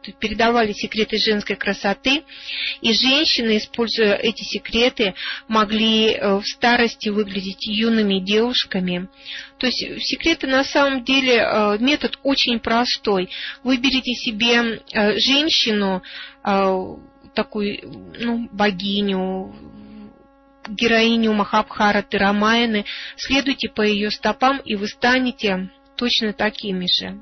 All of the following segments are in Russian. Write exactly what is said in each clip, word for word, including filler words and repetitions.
передавали секреты женской красоты, и женщины, используя эти секреты, могли в старости выглядеть юными девушками. То есть секреты на самом деле метод очень простой. Выберите себе женщину, такую, ну, богиню, героиню Махабхараты, Рамаяны, следуйте по ее стопам, и вы станете точно такими же.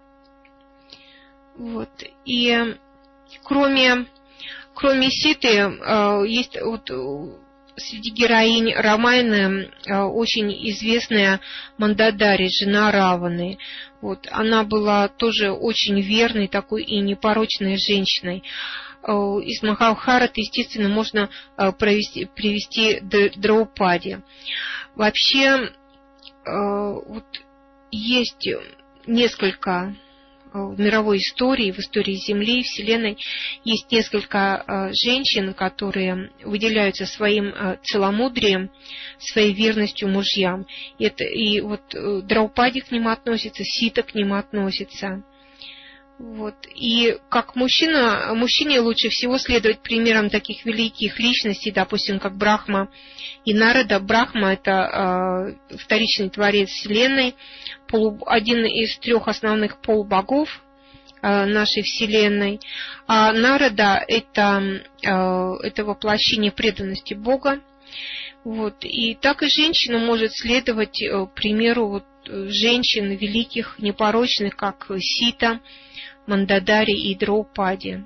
Вот. И кроме, кроме Ситы, есть вот среди героинь Рамаяны очень известная Мандадари, жена Раваны. Вот. Она была тоже очень верной такой и непорочной женщиной. Из Махабхараты, естественно, можно провести, привести Драупади. Вообще, вот есть несколько в мировой истории, в истории Земли, Вселенной, есть несколько женщин, которые выделяются своим целомудрием, своей верностью мужьям. И, это, и вот Драупади к ним относится, Сита к ним относится. Вот. И как мужчина, мужчине лучше всего следовать примерам таких великих личностей, допустим, как Брахма и Нарада. Брахма – это э, вторичный творец Вселенной, полу, один из трех основных полубогов э, нашей Вселенной. А Нарада – это, э, это воплощение преданности Бога. Вот. И так и женщина может следовать э, примеру вот, женщин великих, непорочных, как Сита, Мандадари и Драупади.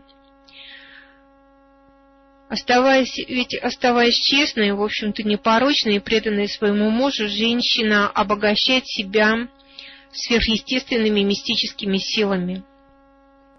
Оставаясь, ведь оставаясь честной, в общем-то непорочной и преданной своему мужу, женщина обогащает себя сверхъестественными мистическими силами.